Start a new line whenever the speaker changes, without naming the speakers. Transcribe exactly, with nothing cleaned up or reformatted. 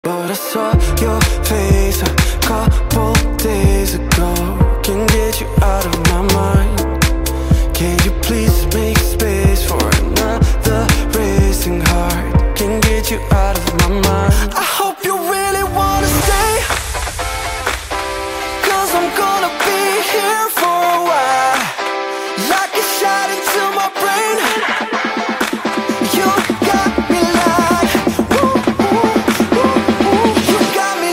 But I saw your face a couple days ago. Can't get you out of my mind. Can you please make space for another racing heart? Can't get you out of my mind.